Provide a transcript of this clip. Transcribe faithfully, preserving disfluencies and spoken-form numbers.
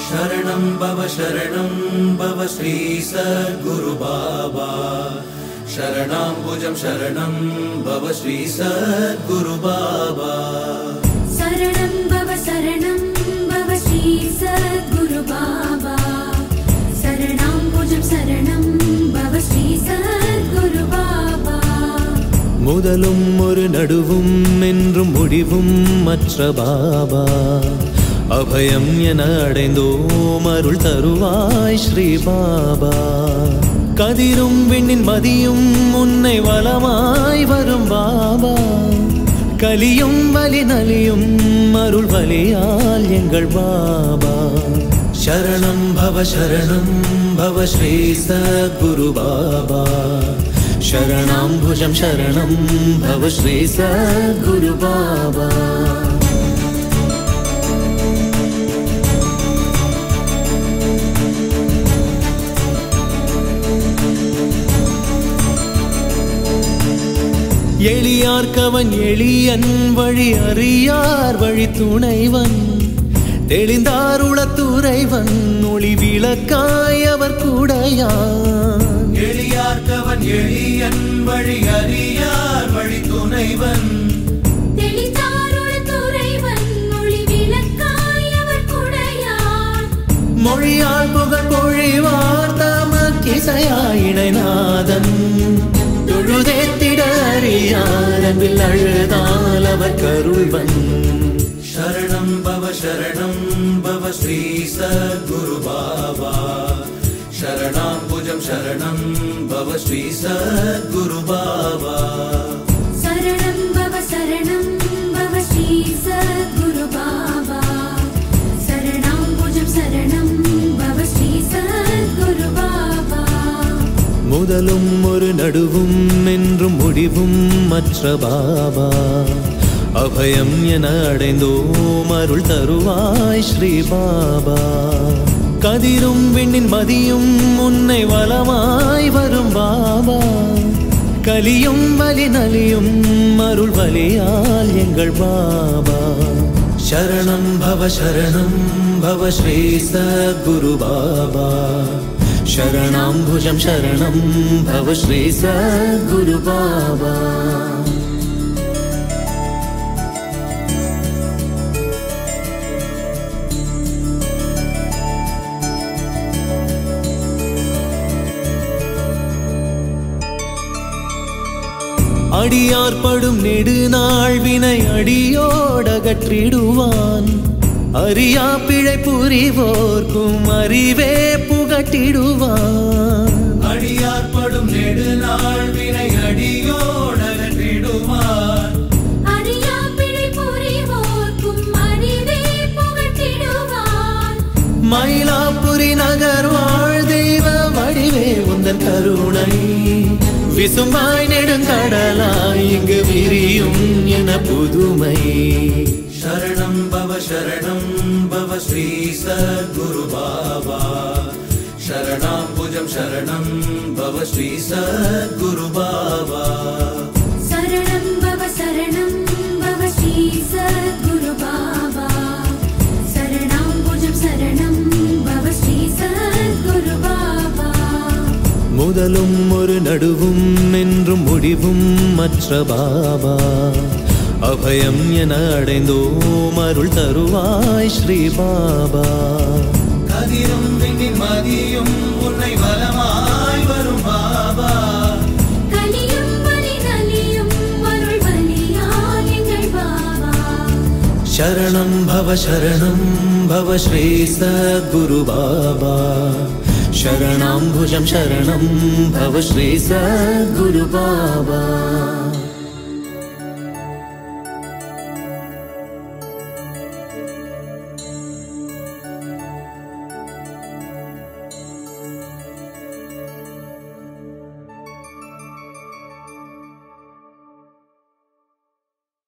शरणं भव शरणं भव श्री सद्गुरु बाबा शरणाम्बुजं शरणं भव श्री सद्गुरु बाबा शरणं भव शरणं भव श्री सद्गुरु बाबा शरणाम्बुजं शरणं भव श्री सद्गुरु बाबा முதலும் ஒரு நடுவும் என்றும் முடிவும் மற்ற பாபா அபயம் என அடைந்தோம் அருள் தருவாய் ஸ்ரீ பாபா கதிரும் விண்ணின் மதியும் உன்னை வலமாய் வரும் பாபா கலியும் வலி நலியும் அருள் வலியால் எங்கள் பாபா சரணம் பவ சரணம் பவ ஸ்ரீ சத்குரு பாபா शरणाम्बुजं शरणं भव श्री सद्गुरु बाबा எளியார்க்கவன் எளியன் வழி அறியார் வழி துணைவன் தெளிந்தாருளத்துறைவன் ஒளி விளக்காய் அவர் கூடையான் எளியார்க்கவன் எளியன் வழி அறியார் வழி துணைவன் தெளிந்தாருளத்துறைவன் ஒளி விளக்காய் அவர் கூடையான் மொழியால் புகழ் பொழிவார் தமக்கிசையாய் இணைநாதன் தொழுதேத்திட அறியார் அன்பில் அழுதால் அவர் கருள்வன் शरणं भव शरणं भव श्री सद्गुरु बाबा शरणाम्बुजं शरणं भव श्री सद्गुरु बाबा शरणं भव शरणं भव श्री सद्गुरु बाबा शरणाम्बुजं शरणं भव श्री सद्गुरु बाबा முதலும் ஒரு நடுவும் என்றும் முடிவும் மற்ற பாபா அபயம் என அடைந்தோம் அருள் தருவாய் ஸ்ரீ பாபா கதிரும் விண்ணின் மதியும் உன்னை வலமாய் வரும் பாபா கலியும் வலி நலியும் அருள் வலியால் எங்கள் பாபா சரணம் பவ சரணம் பவ ஸ்ரீ சத்குரு பாபா शरणाम्बुजं शरणं भव श्री सद्गुरु बाबा அடியார் படும் நெடுநாள் வினை அடியோடகற்றிடுவான் அறியா பிழை புரிவோர்க்கும் அறிவே புகட்டிடுவான் அடியார் படும் நெடுநாள் வினை அடியோடகற்றிடுவான் அறியா பிழை புரிவோர்க்கும் அறிவே புகட்டிடுவான் மயிலாப்புரி நகர் வாழ் தெய்வ வடிவே உந்தன் கருணை விசும்பாய் நெடுங்கடலாய் இங்கு விரியும் என புதுமை शरणं भव शरणं भव श्री सद्गुरु बाबा शरणाम्बुजं शरणं भव श्री सद्गुरु बाबा शरणं भव शरणं भव श्री सद्गुरु बाबा शरणाम्बुजं शरणं भव श्री सद्गुरु बाबा முதலும் ஒரு நடுவும் என்றும் முடிவும் மற்ற பாபா அபயம் என அடைந்தோம் அருள் தருவாய் ஸ்ரீ பாபா கதிரும் விண்ணின் மதியும் உன்னை வலமாய் வரும் பாபா கலியும் வலி நலியும் அருள் வலியால் எங்கள் பாபா शरणं भव शरणं भव श्री सद्गुरु बाबा शरणाम्बुजं शरणं भव श्री सद्गुरु बाबा